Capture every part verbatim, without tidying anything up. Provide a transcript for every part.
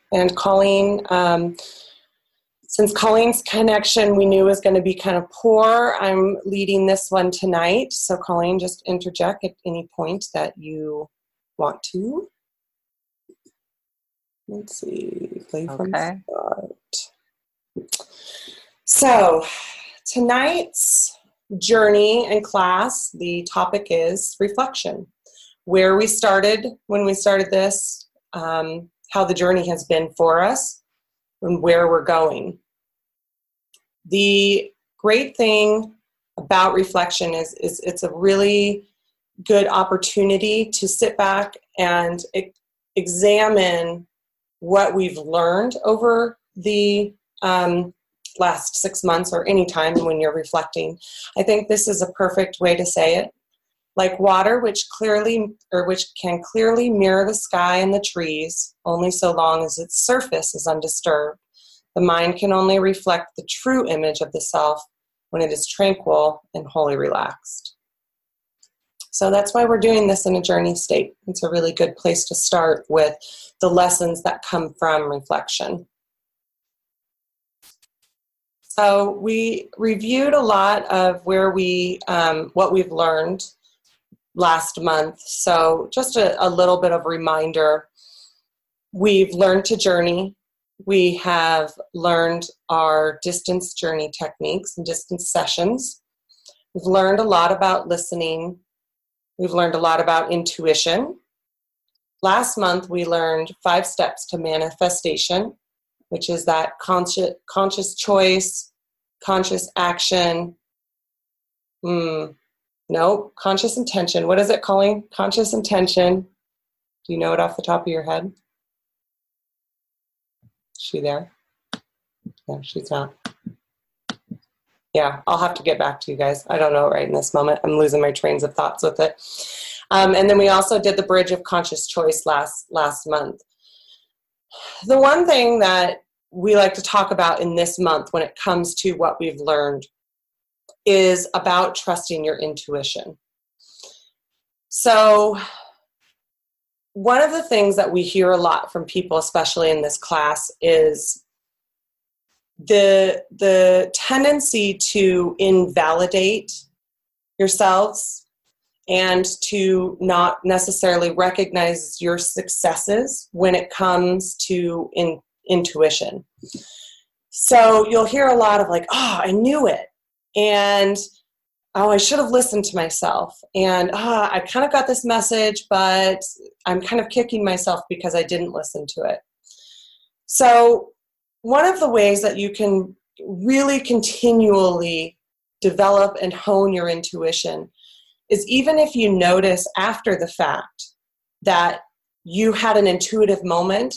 And Colleen, um, since Colleen's connection we knew was going to be kind of poor, I'm leading this one tonight. So Colleen, just interject at any point that you want to. Let's see, play from Okay. start. So tonight's journey in class, the topic is reflection. Where we started when we started this, um, how the journey has been for us, and where we're going. The great thing about reflection is, is it's a really good opportunity to sit back and e- examine what we've learned over the um, last six months or any time when you're reflecting. I think this is a perfect way to say it. Like water, which clearly or which can clearly mirror the sky and the trees, only so long as its surface is undisturbed. The mind can only reflect the true image of the self when it is tranquil and wholly relaxed. So that's why we're doing this in a journey state. It's a really good place to start with the lessons that come from reflection. So we reviewed a lot of where we, um, what we've learned last month. So just a, a little bit of reminder. We've learned to journey. We have learned our distance journey techniques and distance sessions. We've learned a lot about listening. We've learned a lot about intuition. Last month, we learned five steps to manifestation, which is that conscious, conscious choice, conscious action. Hmm. No, conscious intention. What is it, Colleen? Conscious intention. Do you know it off the top of your head? Is she there? No, she's not. Yeah, I'll have to get back to you guys. I don't know right in this moment. I'm losing my trains of thoughts with it. Um, and then we also did the bridge of conscious choice last last month. The one thing that we like to talk about in this month when it comes to what we've learned is about trusting your intuition. So one of the things that we hear a lot from people, especially in this class, is the the tendency to invalidate yourselves and to not necessarily recognize your successes when it comes to in, intuition. So you'll hear a lot of like, oh, I knew it. And, oh, I should have listened to myself. And oh, I kind of got this message, but I'm kind of kicking myself because I didn't listen to it. So one of the ways that you can really continually develop and hone your intuition is even if you notice after the fact that you had an intuitive moment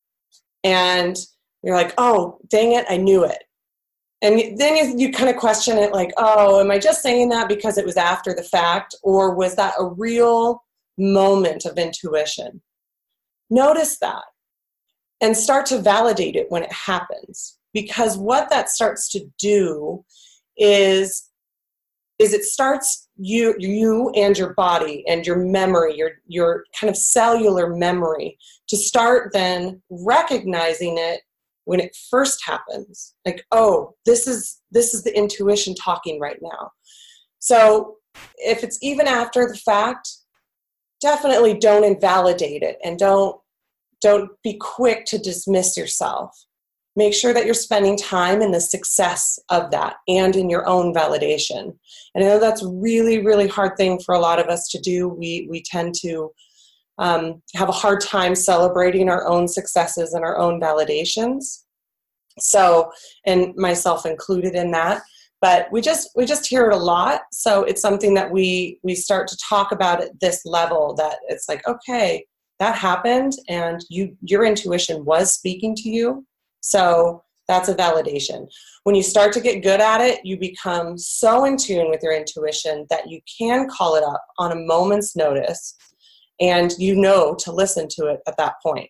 and you're like, oh, dang it, I knew it. And then you, you kind of question it like, oh, am I just saying that because it was after the fact, or was that a real moment of intuition? Notice that and start to validate it when it happens, because what that starts to do is, is it starts you, you and your body and your memory, your, your kind of cellular memory, to start then recognizing it when it first happens. Like, oh, this is this is the intuition talking right now. So if it's even after the fact, definitely don't invalidate it and don't don't be quick to dismiss yourself. Make sure that you're spending time in the success of that and in your own validation. And I know that's really, really hard thing for a lot of us to do. We we tend to um, have a hard time celebrating our own successes and our own validations. So, and myself included in that. But we just we just hear it a lot. So it's something that we we start to talk about at this level, that it's like, okay, that happened and you your intuition was speaking to you. So that's a validation. When you start to get good at it, you become so in tune with your intuition that you can call it up on a moment's notice, and you know to listen to it at that point.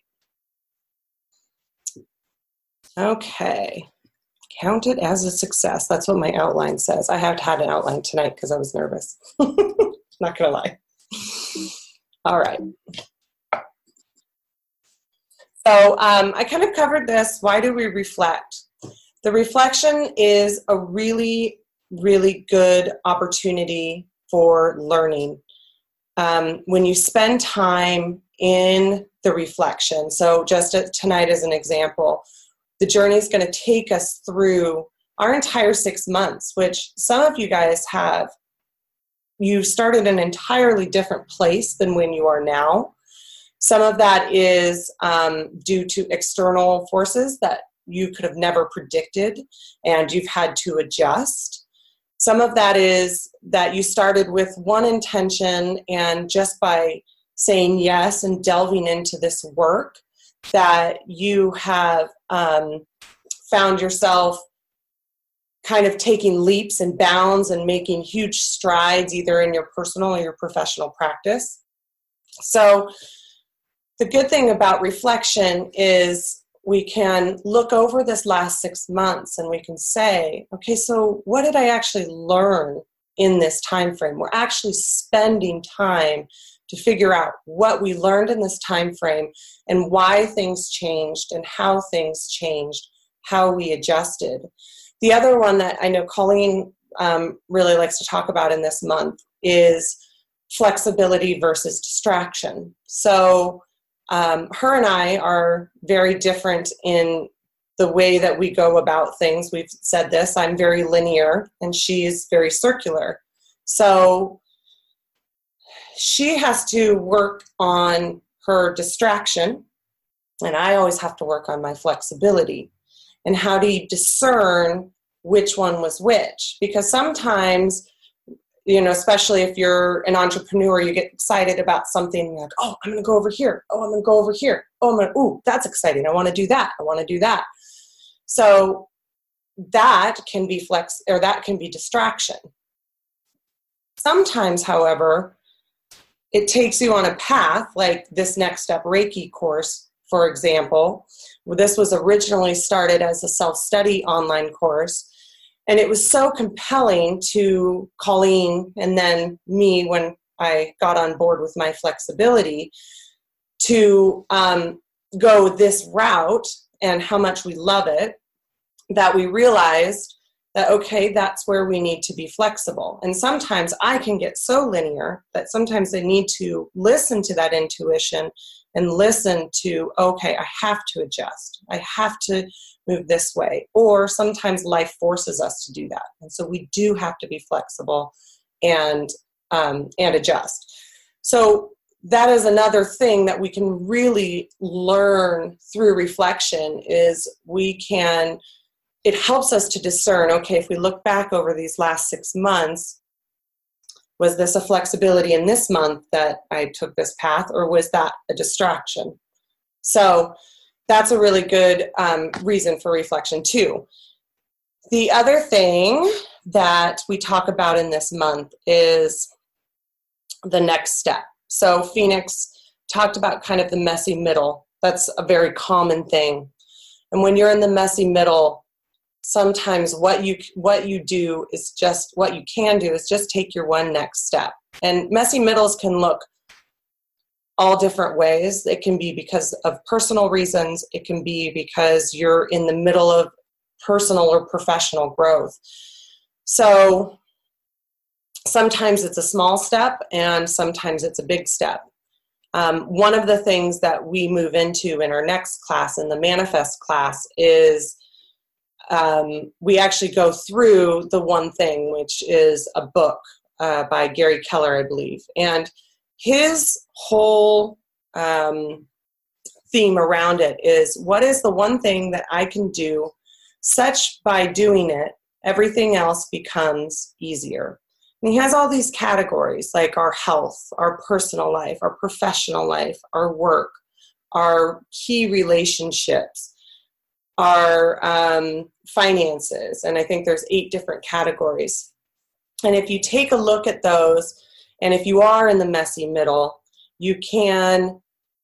Okay. Count it as a success. That's what my outline says. I have had an outline tonight because I was nervous. Not going to lie. All right. So um, I kind of covered this. Why do we reflect? The reflection is a really, really good opportunity for learning. Um, when you spend time in the reflection, so just tonight as an example, the journey is going to take us through our entire six months, which some of you guys have. You started an entirely different place than when you are now. Some of that is um, due to external forces that you could have never predicted and you've had to adjust. Some of that is that you started with one intention, and just by saying yes and delving into this work, that you have um, found yourself kind of taking leaps and bounds and making huge strides either in your personal or your professional practice. So the good thing about reflection is we can look over this last six months and we can say, okay, so what did I actually learn in this time frame? We're actually spending time to figure out what we learned in this time frame and why things changed and how things changed, how we adjusted. The other one that I know Colleen um, really likes to talk about in this month is flexibility versus distraction. So um, her and I are very different in the way that we go about things. We've said this, I'm very linear and she's very circular. So she has to work on her distraction, and I always have to work on my flexibility. And how do you discern which one was which? Because sometimes, you know, especially if you're an entrepreneur, you get excited about something, you're like, oh, I'm going to go over here. Oh, I'm going to go over here. Oh, I'm going to, ooh, that's exciting. I want to do that. I want to do that. So that can be flex, or that can be distraction. Sometimes, however, it takes you on a path like this Next Step Reiki course, for example. This was originally started as a self-study online course, and it was so compelling to Colleen and then me when I got on board with my flexibility to um, go this route and how much we love it, that we realized that, okay, that's where we need to be flexible. And sometimes I can get so linear that sometimes I need to listen to that intuition and listen to, okay, I have to adjust. I have to move this way. Or sometimes life forces us to do that. And so we do have to be flexible and um, and adjust. So that is another thing that we can really learn through reflection is we can, it helps us to discern, okay, if we look back over these last six months, was this a flexibility in this month that I took this path, or was that a distraction? So that's a really good um, reason for reflection too. The other thing that we talk about in this month is the next step. So Phoenix talked about kind of the messy middle. That's a very common thing. And when you're in the messy middle, sometimes what you what you do is just, what you can do is just take your one next step. And messy middles can look all different ways. It can be because of personal reasons. It can be because you're in the middle of personal or professional growth. So sometimes it's a small step and sometimes it's a big step. Um, one of the things that we move into in our next class, in the Manifest class, is um, we actually go through the one thing, which is a book uh, by Gary Keller, I believe. And his whole um, theme around it is, what is the one thing that I can do such by doing it, everything else becomes easier. And he has all these categories like our health, our personal life, our professional life, our work, our key relationships, our um, finances. And I think there's eight different categories. And if you take a look at those, and if you are in the messy middle, you can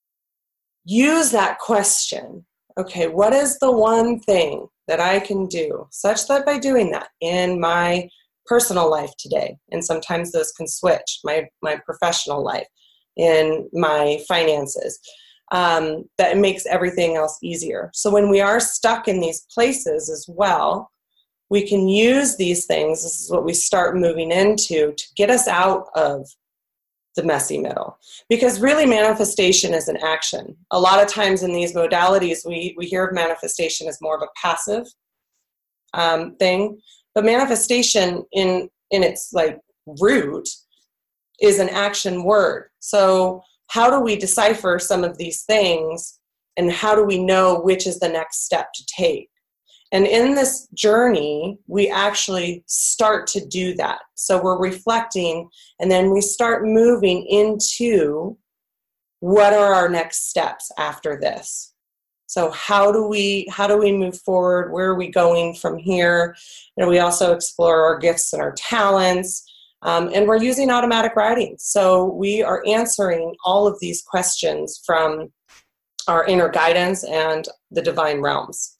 use that question. Okay, what is the one thing that I can do such that by doing that in my personal life today, and sometimes those can switch, my, my professional life, in my finances, um, that it makes everything else easier. So when we are stuck in these places as well, we can use these things, this is what we start moving into, to get us out of the messy middle. Because really manifestation is an action. A lot of times in these modalities, we, we hear of manifestation as more of a passive um, thing, but manifestation in, in its like root is an action word. So how do we decipher some of these things, and how do we know which is the next step to take? And in this journey, we actually start to do that. So we're reflecting, and then we start moving into what are our next steps after this. So how do we how do we move forward? Where are we going from here? And we also explore our gifts and our talents. Um, and we're using automatic writing. So we are answering all of these questions from our inner guidance and the divine realms.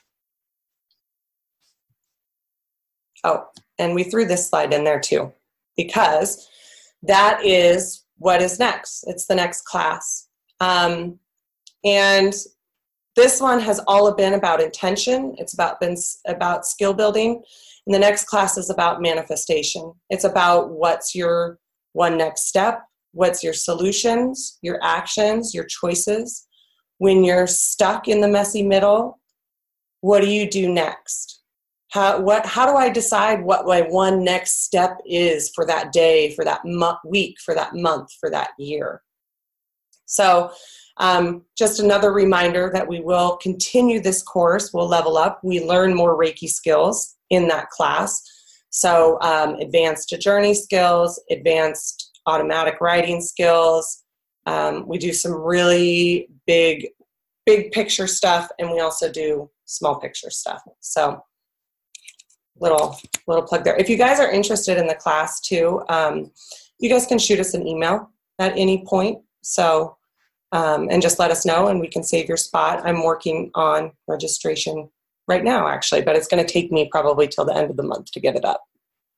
Oh, and we threw this slide in there too, because that is what is next. It's the next class. Um, and this one has all been about intention. It's about been about skill building. And the next class is about manifestation. It's about what's your one next step, what's your solutions, your actions, your choices. When you're stuck in the messy middle, what do you do next? How, what, how do I decide what my one next step is for that day, for that mo- week, for that month, for that year? So um, just another reminder that we will continue this course. We'll level up. We learn more Reiki skills in that class. So um, advanced journey skills, advanced automatic writing skills. Um, we do some really big, big picture stuff, and we also do small picture stuff. So little, little plug there. If you guys are interested in the class too, um, you guys can shoot us an email at any point. So, um, and just let us know and we can save your spot. I'm working on registration right now, actually, but it's going to take me probably till the end of the month to get it up.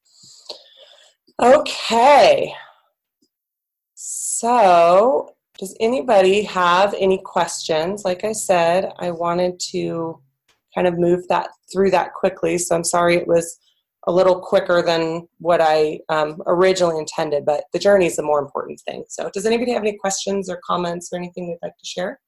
Okay. So does anybody have any questions? Like I said, I wanted to kind of move that through that quickly. So I'm sorry it was a little quicker than what I um, originally intended, but the journey is the more important thing. So does anybody have any questions or comments or anything they'd like to share?